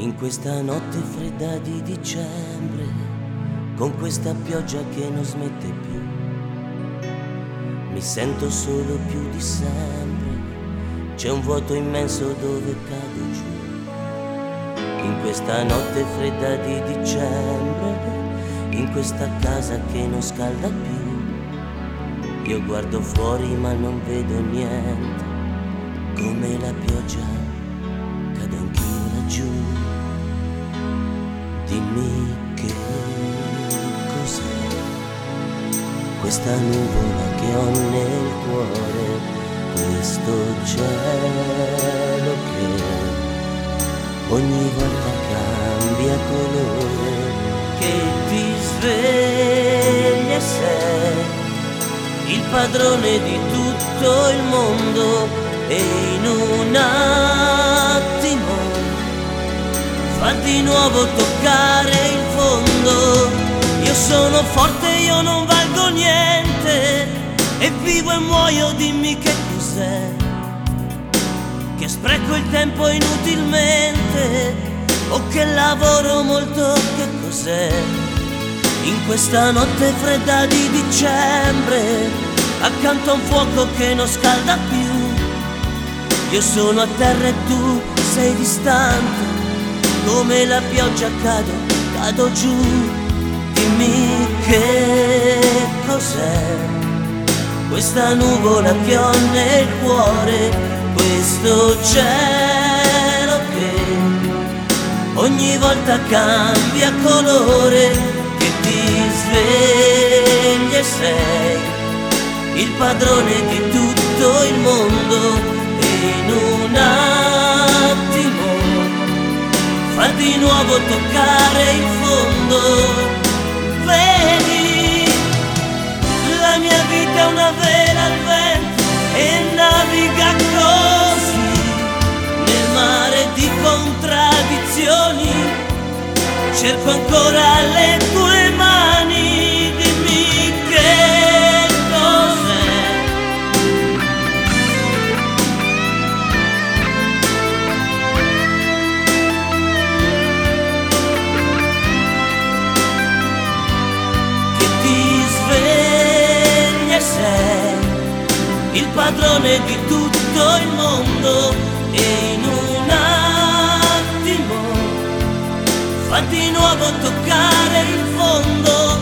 In questa notte fredda di dicembre, con questa pioggia che non smette più, mi sento solo più di sempre, c'è un vuoto immenso dove cado giù. In questa notte fredda di dicembre, in questa casa che non scalda più, io guardo fuori ma non vedo niente, come la pioggia cado anch'io laggiù. Dimmi che cos'è questa nuvola che ho nel cuore, questo cielo che ogni volta cambia colore, che ti sveglia e sei il padrone di tutto il mondo e in un attimo fa di nuovo toccare il fondo. Io sono forte, io non valgo niente e vivo e muoio, dimmi che cos'è, che spreco il tempo inutilmente o che lavoro molto, che cos'è. In questa notte fredda di dicembre, accanto a un fuoco che non scalda più, io sono a terra e tu sei distante, come la pioggia cado giù. Dimmi che cos'è questa nuvola che ho nel cuore, questo cielo che ogni volta cambia colore, che ti sveglia e sei il padrone di tutto il mondo e in un attimo fa di nuovo toccare il fondo. Vedi, la mia vita è una vela al vento e naviga così nel mare di contraddizioni. Cerco ancora le tue mani, dimmi che cos'è. Il padrone di tutto il mondo e in un attimo fa di nuovo toccare il fondo.